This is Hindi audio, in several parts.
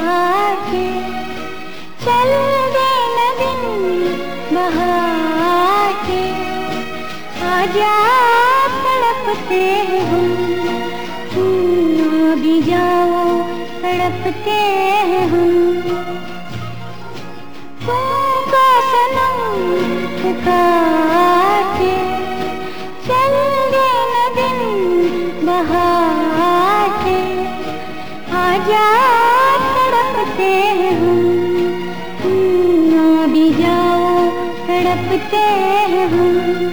के चल दे न दिन बहार के। आजा तड़पते हम ना भी जाओ तड़पते हम। तुमको सनम पुकार के चल दे न दिन बहार के। आजा तड़पते हम ना भी जाओ तड़पते हम।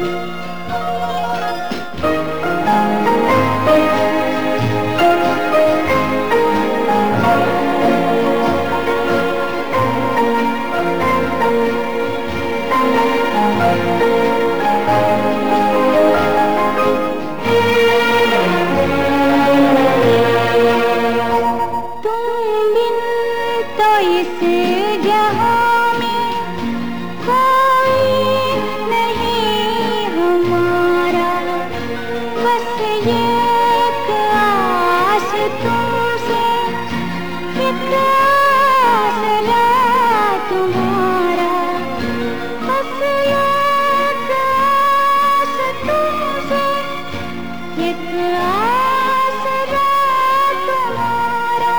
इस जहां में कोई नहीं हमारा, बस एक आस तुमसे, एक आसरा तुम्हारा। बस एक आस तुमसे, एक आसरा तुम्हारा।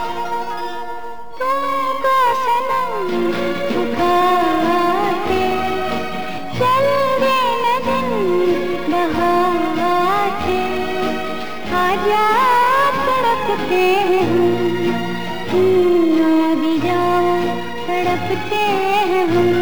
तुमको सनम पुकार के चल दे न दिन बहार के। आजा तड़पते हम ना भी जाओ तड़पते हम।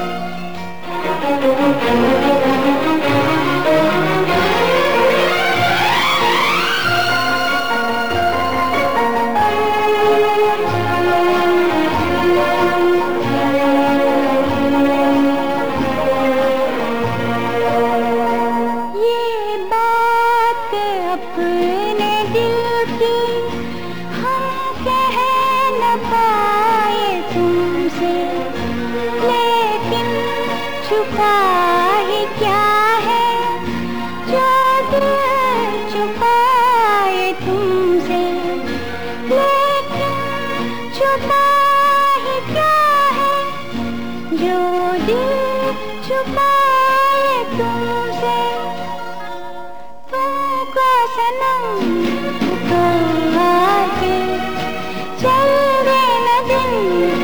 अपने दिल की हम कह न पाए तुमसे, लेकिन छुपा ही क्या है जो दिल छुपाए तुमसे। लेकिन छुपा ही क्या है जो दिल छुपाए तुमसे। तुमको सनम पुकार के चल दे न दिन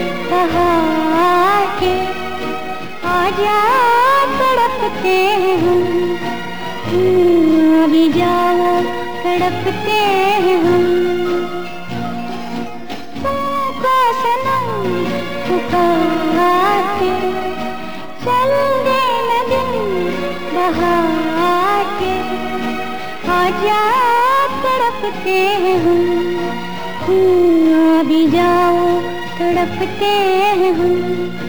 बहार के। आजा तड़पते हम ना भी जाओ तड़पते हम। तुमको सनम पुकार के चल दे न दिन बहार के। आजा तड़पते हम ना भी जाओ तड़पते हम।